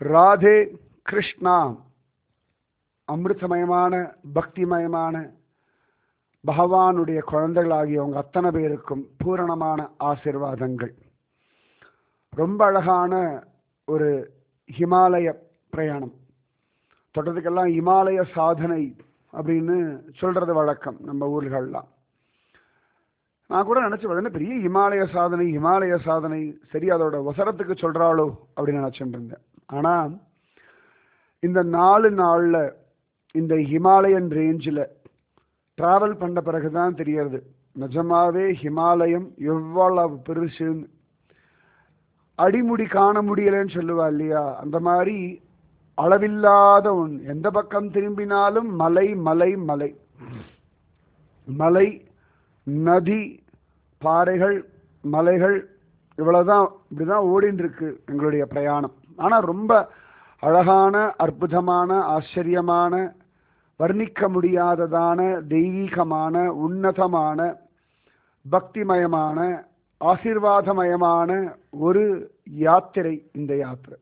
ராதே கிருஷ்ணா. அமிர்தமயமான பக்திமயமான பகவானுடைய குழந்தைகளாகிய உங்க அத்தனை பேருக்கும் பூரணமான ஆசீர்வாதங்கள். ரொம்ப அழகான ஒரு ஹிமாலய பிரயாணம். தொட்டதுக்கெல்லாம் இமாலய சாதனை அப்படின்னு சொல்றது வழக்கம் நம்ம ஊர்கள்லாம். நான் கூட நினைச்சு பார்த்தேன், பெரிய இமாலய சாதனை இமாலய சாதனை, சரி அதோட வசரத்துக்கு சொல்றாளோ அப்படின்னு நினைச்சுட்டு இருந்தேன். ஆனா இந்த 4 நாள்ல இந்த ஹிமாலயன் ரேஞ்சில் டிராவல் பண்ண பிறகுதான் தெரியறது நிஜமாவே ஹிமாலயம் எவ்வளவு பெருசுன்னு. அடிமுடி காண முடியலன்னு சொல்லுவா இல்லையா, அந்த மாதிரி அளவில்லாத ஒன்று. எந்த பக்கம் திரும்பினாலும் மலை மலை மலை மலை, நதி, பாறைகள், மலைகள், இவ்வளவுதான். இப்படிதான் ஓடின்னு இருக்கு எங்களுடைய பிரயாணம். ஆனா ரொம்ப அழகான, அற்புதமான, ஆச்சரியமான, வர்ணிக்க முடியாததான, தெய்வீகமான, உன்னதமான, பக்திமயமான, ஆசீர்வாதமயமான ஒரு யாத்திரை இந்த யாத்திரை.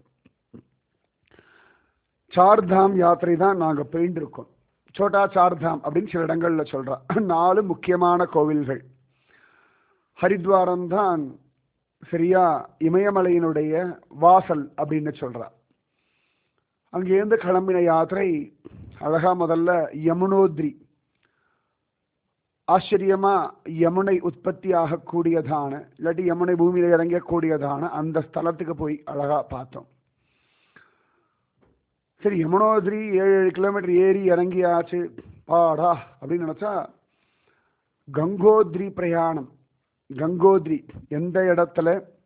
சார்தாம் யாத்திரை தான் நாங்க போயிட்டு இருக்கோம். சோட்டா சார்தாம் அப்படின்னு சில இடங்கள்ல சொல்றா. 4 முக்கியமான கோவில்கள். ஹரித்வாரம் தான் சரியா இமயமலையினுடைய வாசல் அப்படின்னு சொல்றா. அங்கேருந்து கிளம்பின யாத்திரை அழகா முதல்ல யமுனோத்ரி, ஆச்சரியமா யமுனை உற்பத்தி ஆகக்கூடியதான, இல்லாட்டி யமுனை பூமியில இறங்கக்கூடியதான அந்த ஸ்தலத்துக்கு போய் அழகா பார்த்தோம். சரி, யமுனோத்ரி 7 கிலோமீட்டர் ஏறி இறங்கியாச்சு பாடா அப்படின்னு நினைச்சா, கங்கோத்ரி பிரயாணம். கங்கோத்ரி எந்த இடத்துல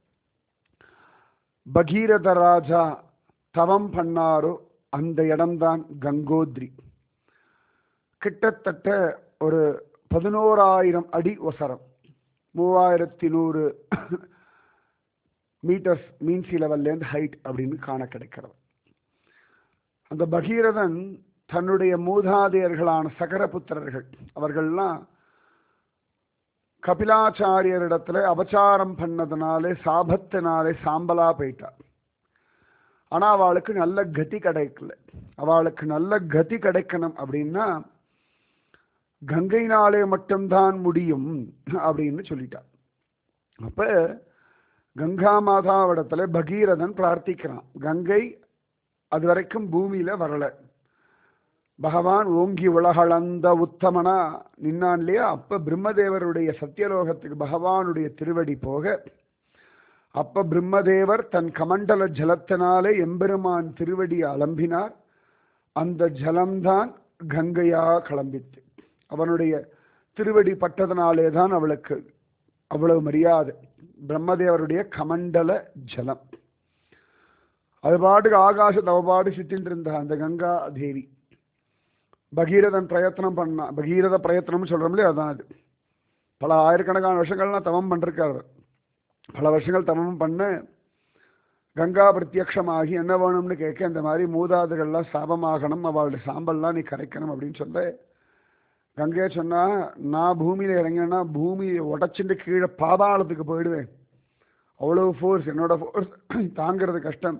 பகீரத ராஜா தவம் பண்ணாரோ அந்த இடம்தான் கங்கோத்ரி. கிட்டத்தட்ட ஒரு 11,000 அடி உசரம், 3100 மீட்டர்ஸ் மீன் சி லெவல்லேருந்து ஹைட் அப்படின்னு காண கிடைக்கிறது. அந்த பகீரதன் தன்னுடைய மூதாதையர்களான சகரபுத்திரர்கள் அவர்கள்லாம் கபிலாச்சாரியரிடத்துல அபச்சாரம் பண்ணதுனாலே, சாபத்தினாலே சாம்பலா போயிட்டார். ஆனா அவளுக்கு நல்ல கதி கிடைக்கல. அவளுக்கு நல்ல கதி கிடைக்கணும் அப்படின்னா கங்கைனாலே மட்டும்தான் முடியும் அப்படின்னு சொல்லிட்டார். அப்ப கங்கா மாதாவிடத்துல பகீரதன் பிரார்த்திக்கிறான். கங்கை அது வரைக்கும் பூமியில வரல, பகவான் ஓங்கி உலகளந்த உத்தமனா நின்னான் இல்லையா, அப்ப பிரம்மதேவருடைய சத்தியலோகத்துக்கு பகவானுடைய திருவடி போக, அப்ப பிரம்மதேவர் தன் கமண்டல ஜலத்தினாலே எம்பெருமான் திருவடியை அலம்பினார். அந்த ஜலம்தான் கங்கையா கிளம்பித்து. அவனுடைய திருவடி பட்டதனாலே தான் அவளுக்கு அவ்வளவு மரியாதை. பிரம்மதேவருடைய கமண்டல ஜலம் அது பாட்டுக்கு ஆகாசத்தை அவபாடு சுத்தின்னு இருந்த அந்த கங்கா தேவி. பகீரதன் பிரயத்தனம் பண்ணா. பகீரத பிரயத்தனம்னு சொல்றோம்லே அதான் அது. பல ஆயிரக்கணக்கான வருஷங்கள்லாம் தவம் பண்ணிருக்காரு. பல வருஷங்கள் தவம் பண்ண கங்கா பிரத்யக்ஷமாகி என்ன வேணும்னு கேட்க, இந்த மாதிரி மூதாதைகள்லாம் சாபமாகணும், அவளுடைய சாம்பல்லாம் நீ கரைக்கணும் அப்படின்னு சொல்ல, கங்கையை சொன்னா, நான் பூமியில இறங்கினா பூமியை உடச்சுட்டு கீழே பாதாளத்துக்கு போயிடுவேன். அவ்வளவு ஃபோர்ஸ், என்னோட ஃபோர்ஸ் தாங்கிறது கஷ்டம்.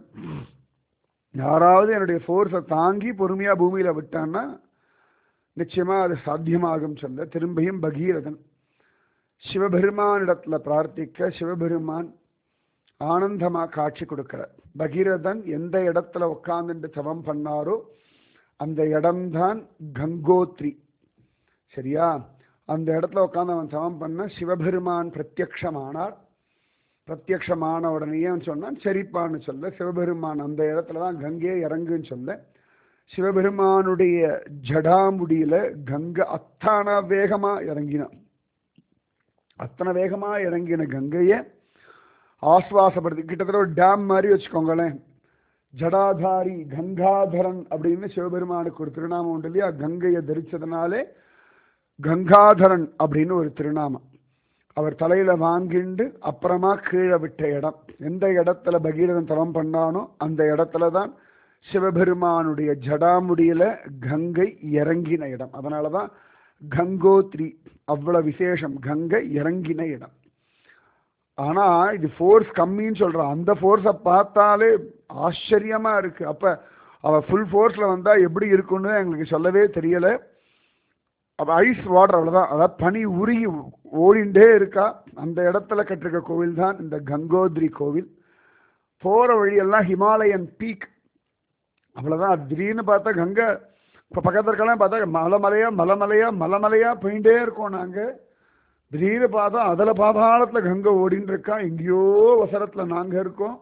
யாராவது என்னுடைய ஃபோர்ஸை தாங்கி பொறுமையா பூமியில விட்டான்னா நிச்சயமா அது சாத்தியமாகும் சொல்ல, திரும்பியும் பகீரதன் சிவபெருமானிடத்துல பிரார்த்திக்க, சிவபெருமான் ஆனந்தமா காட்சி கொடுக்கிறார். பகீரதன் எந்த இடத்துல உட்கார்ந்துட்டு தவம் பண்ணாரோ அந்த இடம்தான் கங்கோத்ரி. சரியா, அந்த இடத்துல உட்கார்ந்து அவன் தவம் பண்ண சிவபெருமான் பிரத்யக்ஷமானார். பிரத்யக்ஷமான உடனேயே சொன்னான் சரிப்பான்னு சொல்ல, சிவபெருமான் அந்த இடத்துலதான் கங்கையை இறங்குன்னு சொல்ல, சிவபெருமானுடைய ஜடாமுடியில கங்கை அத்தனை வேகமா இறங்கினான். அத்தனை வேகமா இறங்கின கங்கையை ஆஸ்வாசப்படுத்தி, கிட்டத்தட்ட ஒரு டேம் மாதிரி வச்சுக்கோங்களேன். ஜடாதாரி கங்காதரன் அப்படின்னு சிவபெருமானுக்கு ஒரு திருநாமம் உண்டு இல்லையா, கங்கையை தரிச்சதுனாலே கங்காதரன் அப்படின்னு ஒரு திருநாமம். அவர் தலையில வாங்கிண்டு அப்புறமா கீழே விட்ட இடம், எந்த இடத்துல பகீரதன் தவம் பண்ணானோ அந்த இடத்துலதான் சிவபெருமானுடைய ஜடாமுடியில கங்கை இறங்கின இடம். அதனாலதான் கங்கோத்ரி அவ்வளவு விசேஷம், கங்கை இறங்கின இடம். ஆனா இது ஃபோர்ஸ் கம்மின்னு சொல்றான். அந்த ஃபோர்ஸை பார்த்தாலே ஆச்சரியமா இருக்கு. அப்ப அவ ஃபுல் ஃபோர்ஸ்ல வந்தா எப்படி இருக்குன்னு எங்களுக்கு சொல்லவே தெரியல. அப்ப ஐஸ் வாட்டர் அவ்வளவுதான், அதாவது பனி உருகி ஓடிண்டே இருக்கா. அந்த இடத்துல கட்டிருக்க கோவில் தான் இந்த கங்கோத்ரி கோவில். போற வழியெல்லாம் ஹிமாலயன் பீக். அவ்வளவுதான். திடீர்னு பார்த்தா கங்கை இப்ப பக்கத்துல இருக்கலாம் பார்த்தா மலைமலையா மலைமலையா மலைமலையா போயிட்டே இருக்கோம் நாங்க. திடீர்னு பார்த்தா அதுல பாதாளத்துல கங்கை ஓடின்னு இருக்கா. எங்கேயோ வசரத்துல நாங்க இருக்கோம்.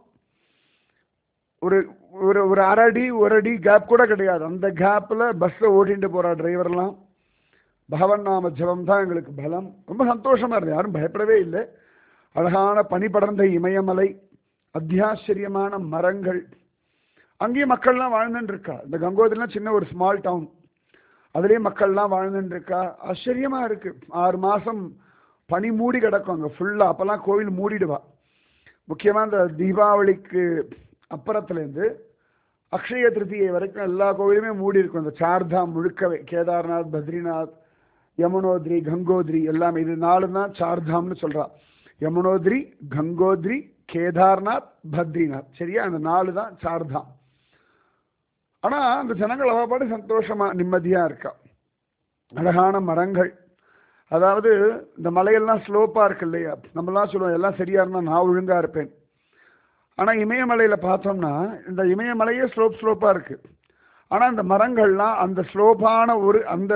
ஒரு ஒரு ஒரு அரை அடி கேப் கூட கிடையாது. அந்த கேப்ல பஸ்ல ஓட்டிட்டு போறா டிரைவர்லாம். பகவன் நாம ஜபம் தான் எங்களுக்கு பலம். ரொம்ப சந்தோஷமா இருந்தது. யாரும் பயப்படவே இல்லை. அழகான பனி படர்ந்த இமயமலை, அத்தியாச்சரியமான மரங்கள், அங்கேயும் மக்கள்லாம் வாழ்ந்துட்டு இருக்கா. இந்த கங்கோதிரிலாம் சின்ன ஒரு ஸ்மால் டவுன், அதுலேயும் மக்கள்லாம் வாழ்ந்துட்டு இருக்கா. ஆச்சரியமா இருக்கு. 6 மாசம் பனி மூடி கிடக்கும் அங்கே ஃபுல்லா. அப்பெல்லாம் கோவில் மூடிடுவா. முக்கியமாக இந்த தீபாவளிக்கு அப்புறத்துலேருந்து அக்ஷய திருத்தியை வரைக்கும் எல்லா கோவிலுமே மூடி இருக்கும். இந்த சார்தாம் முழுக்கவே, கேதார்நாத், பத்ரிநாத், யமுனோத்ரி, கங்கோத்ரி எல்லாமே. இது 4 தான் சார்தாம்னு சொல்றா. யமுனோத்ரி, கங்கோத்ரி, கேதார்நாத், பத்ரிநாத். சரியா? அந்த 4 தான் சார்தாம். ஆனா அந்த ஜனங்கள் அவ்வளோபாடு சந்தோஷமா நிம்மதியா இருக்கா. அழகான மரங்கள். அதாவது இந்த மலையெல்லாம் ஸ்லோப்பா இருக்கு இல்லையா? நம்மலாம் சொல்லுவோம் எல்லாம் சரியா இருந்தா நான் ஒழுங்கா இருப்பேன். ஆனா இமயமலையில பார்த்தோம்னா இந்த இமயமலையே ஸ்லோப்பா இருக்கு. ஆனா இந்த மரங்கள்லாம் அந்த ஸ்லோப்பான ஒரு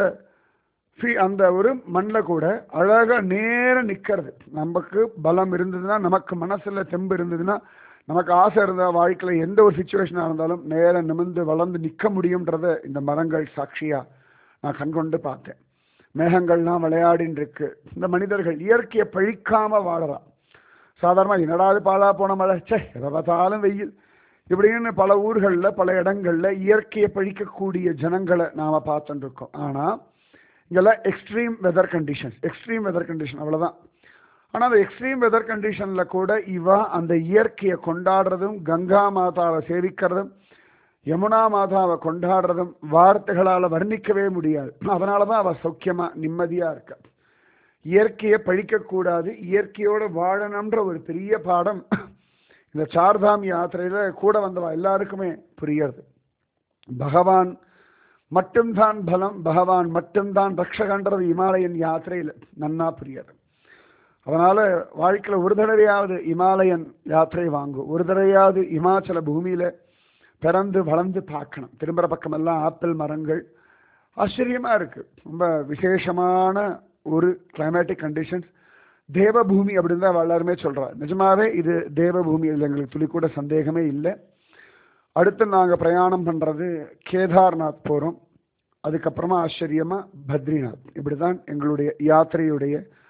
அந்த ஒரு மண்ணில் கூட அழகா நேர நிக்கிறது. நமக்கு பலம் இருந்ததுன்னா, நமக்கு மனசுல தெம்பு இருந்ததுன்னா, நமக்கு ஆசை இருந்தா வாழ்க்கையில எந்த ஒரு சுச்சுவேஷனா இருந்தாலும் நேர நிமிர்ந்து வளர்ந்து நிற்க முடியும்ன்றத இந்த மரங்கள் சாட்சியா நான் கண்கொண்டு பார்த்தேன். மேகங்கள்லாம் விளையாடின்னு இருக்கு. இந்த மனிதர்கள் இயற்கையை பழிக்காம வாழறான். சாதாரணமாக என்னடாது பாலா போன மழை, சே எதை பார்த்தாலும் வெயில், இப்படின்னு பல ஊர்களில் பல இடங்கள்ல இயற்கையை பழிக்கக்கூடிய ஜனங்களை நாம பார்த்துட்டு இருக்கோம். ஆனா இங்கெல்லாம் எக்ஸ்ட்ரீம் வெதர் கண்டிஷன் அவ்வளவுதான். ஆனா அந்த எக்ஸ்ட்ரீம் வெதர் கண்டிஷன்ல கூட இவ அந்த இயற்கையை கொண்டாடுறதும், கங்கா மாதாவை சேவிக்கிறதும், யமுனா மாதாவை கொண்டாடுறதும் வார்த்தைகளால வர்ணிக்கவே முடியாது. அதனாலதான் அவ சௌக்கியமா நிம்மதியா இருக்க. இயற்கையை பழிக்கக்கூடாது, இயற்கையோட வாழணும்ன்ற ஒரு பெரிய பாடம் இந்த சார்தாம் யாத்திரையில கூட வந்தவா எல்லாருக்குமே புரியுது. பகவான் மட்டும்தான் பலம், பகவான் மட்டும்தான் ரக்ஷகன்றது இமாலயன் யாத்திரையில் நன்னா புரியாது. அதனால வாழ்க்கையில் ஒரு தடவையாவது இமாலயன் யாத்திரை வாங்கும், ஒரு தடவையாவது இமாச்சல பூமியில பிறந்து வளர்ந்து பார்க்கணும். திரும்புற பக்கமெல்லாம் ஆப்பிள் மரங்கள். ஆச்சரியமா இருக்கு. ரொம்ப விசேஷமான ஒரு கிளைமேட்டிக் கண்டிஷன்ஸ். தேவபூமி அப்படின்னு தான் எல்லாருமே சொல்றா. நிஜமாவே இது தேவபூமி, இதில் எங்களுக்கு துளி கூட சந்தேகமே இல்லை. அடுத்து நாங்கள் பிரயாணம் பண்ணுறது கேதார்நாத் போகிறோம். அதுக்கப்புறமா ஆச்சரியமா பத்ரிநாத். இப்படி தான் எங்களுடைய யாத்திரையுடைய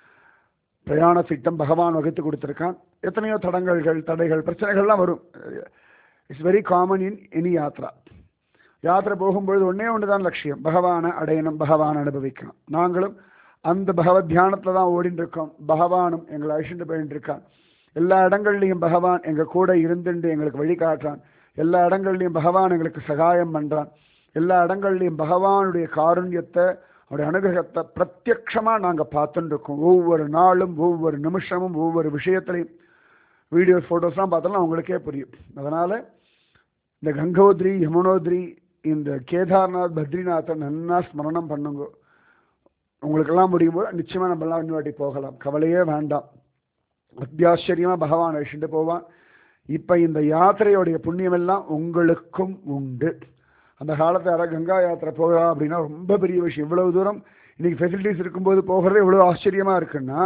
பிரயாண திட்டம் பகவான் வகுத்து கொடுத்துருக்கான். எத்தனையோ தடைகள் பிரச்சனைகள்லாம் வரும். It's very common in any yatra. யாத்திரை போகும்பொழுது ஒன்று தான் லட்சியம், பகவானை அடையணும், பகவானை அனுபவிக்கணும். நாங்களும் அந்த பகவத் தியானத்தில் தான் ஓடிட்டு இருக்கோம். பகவானும் எங்களை அழிச்சுட்டு போயிட்டு இருக்கான். எல்லா இடங்கள்லையும் பகவான் எங்கள் கூட இருந்துட்டு எங்களுக்கு வழிகாட்டுறான். எல்லா இடங்கள்லையும் பகவான் எங்களுக்கு சகாயம் பண்ணுறான். எல்லா இடங்கள்லையும் பகவானுடைய காருண்யத்தை, அவருடைய அனுகிரகத்தை பிரத்யக்ஷமாக நாங்கள் பார்த்துட்டு இருக்கோம். ஒவ்வொரு நாளும், ஒவ்வொரு நிமிஷமும், ஒவ்வொரு விஷயத்துலையும் வீடியோஸ், ஃபோட்டோஸ்லாம் பார்த்தோம்னா அவங்களுக்கே புரியும். அதனால் இந்த கங்கோத்ரி, யமுனோத்ரி, இந்த கேதார்நாத், பத்ரிநாத்தை நன்னா ஸ்மரணம் பண்ணுங்க. உங்களுக்கெல்லாம் முடியும் போது நிச்சயமாக நம்மளாம் இன்னொரு வாட்டி போகலாம். கவலையே வேண்டாம். அத்தியாச்சரியமாக பகவான் அழிச்சுட்டு போவான். இப்போ இந்த யாத்திரையோடைய புண்ணியம் எல்லாம் உங்களுக்கும் உண்டு. அந்த காலத்தில் யாராவது கங்கா யாத்திரை போகிறா அப்படின்னா ரொம்ப பெரிய விஷயம். இவ்வளவு தூரம் இன்னைக்கு ஃபெசிலிட்டிஸ் இருக்கும்போது போகிறது எவ்வளோ ஆச்சரியமாக இருக்குன்னா,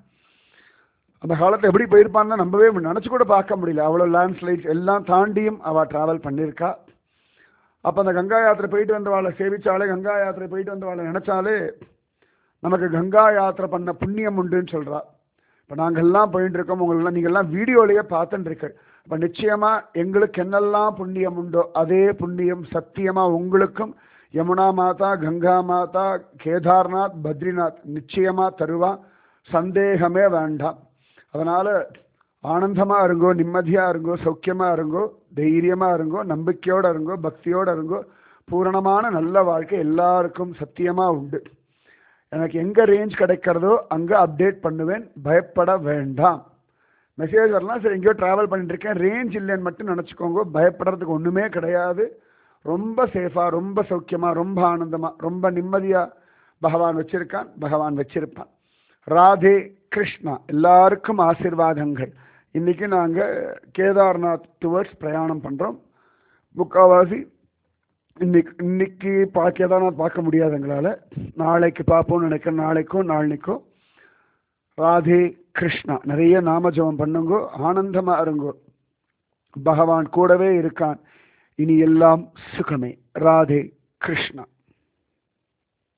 அந்த காலத்தில் எப்படி போயிருப்பான்னு நம்பவே நினச்சி கூட பார்க்க முடியல. அவ்வளோ லேண்ட்ஸ்லைட்ஸ் எல்லாம் தாண்டியும் அவள் ட்ராவல் பண்ணியிருக்கா. அப்போ அந்த கங்கா யாத்திரை போயிட்டு வந்தவாளை சேவிச்சாலே, கங்கா யாத்திரை போயிட்டு வந்தவாளை நினச்சாலே நமக்கு கங்கா யாத்திரை பண்ண புண்ணியம் உண்டுன்னு சொல்கிறா. இப்போ நாங்கள் எல்லாம் போயிட்டு இருக்கோம். உங்களெல்லாம் நீங்கள்லாம் வீடியோலேயே பார்த்துட்டு இருக்க. இப்போ நிச்சயமாக எங்களுக்கு என்னெல்லாம் புண்ணியம் உண்டோ அதே புண்ணியம் சத்தியமாக உங்களுக்கும் யமுனா மாதா, கங்கா மாதா, கேதார்நாத், பத்ரிநாத் நிச்சயமாக தருவா. சந்தேகமே வேண்டாம். அதனால் ஆனந்தமாக இருங்கோ, நிம்மதியாக இருங்கோ, சௌக்கியமாக இருங்கோ, தைரியமாக இருங்கோ, நம்பிக்கையோடு இருங்கோ, பக்தியோடு இருங்கோ. பூரணமான நல்ல வாழ்க்கை எல்லாருக்கும் சத்தியமாக உண்டு. எனக்கு எங்கே ரேஞ்ச் கிடைக்கிறதோ அங்கே அப்டேட் பண்ணுவேன். பயப்பட வேண்டாம். மெசேஜ் வரலாம், சரி எங்கேயோ ட்ராவல் பண்ணிட்டு இருக்கேன், ரேஞ்ச் இல்லைன்னு மட்டும் நினச்சிக்கோங்க. பயப்படுறதுக்கு ஒன்றுமே கிடையாது. ரொம்ப சேஃபாக, ரொம்ப சௌக்கியமாக, ரொம்ப ஆனந்தமாக, ரொம்ப நிம்மதியாக பகவான் வச்சிருக்கான், பகவான் வச்சிருப்பான். ராதே கிருஷ்ணா. எல்லாருக்கும் ஆசீர்வாதங்கள். இன்னைக்கு நாங்கள் கேதார்நாத் டுவர்ட்ஸ் பிரயாணம் பண்ணுறோம். முக்கால்வாசி இன்னைக்கு கேதார்நாத் பார்க்க முடியாது எங்களால். நாளைக்கு பார்ப்போம்னு நினைக்கிறேன், நாளைக்கும் நாளைக்கும். ராதே கிருஷ்ணா. நிறைய நாம ஜபம் பண்ணுங்கோ, ஆனந்தமா இருங்கோ. பகவான் கூடவே இருக்கான். இனி எல்லாம் சுகமே. ராதே கிருஷ்ணா.